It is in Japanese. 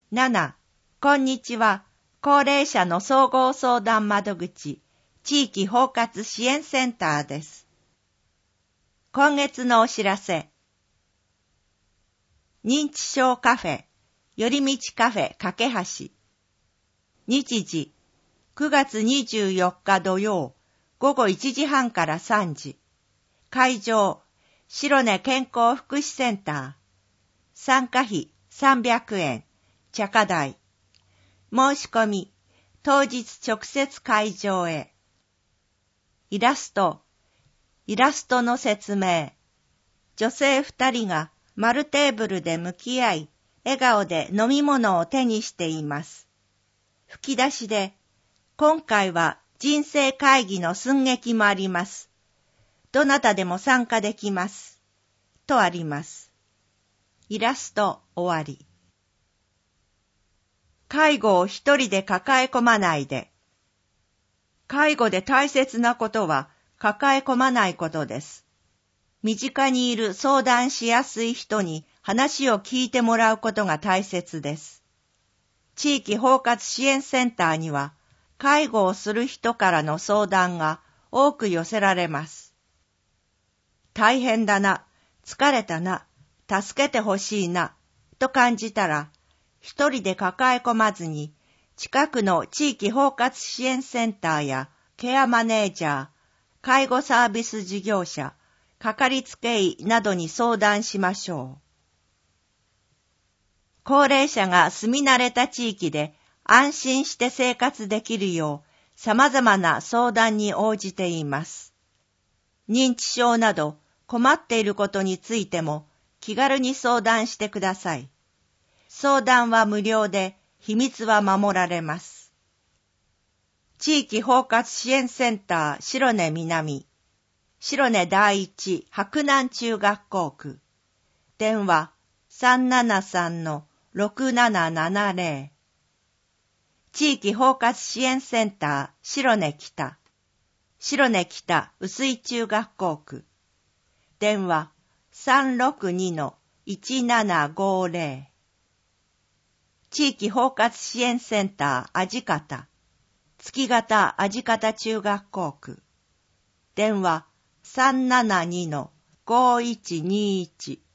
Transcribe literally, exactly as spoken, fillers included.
なな、こんにちは。高齢者の総合相談窓口、地域包括支援センターです。今月のお知らせ。認知症カフェ、寄り道カフェ架け橋。日時、くがつにじゅうよっか土曜、ごごいちじはんからさんじ。会場、白根健康福祉センター。参加費さんびゃくえん、茶化代。申し込み、当日直接会場へ。イラスト、イラストの説明。女性二人が丸テーブルで向き合い、笑顔で飲み物を手にしています。吹き出しで、今回は人生会議の寸劇もあります。どなたでも参加できます。とあります。イラスト終わり。介護を一人で抱え込まないで。介護で大切なことは抱え込まないことです。身近にいる相談しやすい人に話を聞いてもらうことが大切です。地域包括支援センターには介護をする人からの相談が多く寄せられます。大変だな、疲れたな、助けてほしいな、と感じたら、一人で抱え込まずに、近くの地域包括支援センターやケアマネージャー、介護サービス事業者、かかりつけ医などに相談しましょう。高齢者が住み慣れた地域で安心して生活できるよう、様々な相談に応じています。認知症など困っていることについても気軽に相談してください。相談は無料で秘密は守られます。地域包括支援センター白根南、白根第一白南中学校区。電話 さんななさんのろくななななぜろ。地域包括支援センター白根北、白根北薄井中学校区。電話 さんろくにのいちななごぜろ。地域包括支援センター味方、月形味方中学校区。電話 さんななにのごいちにいち。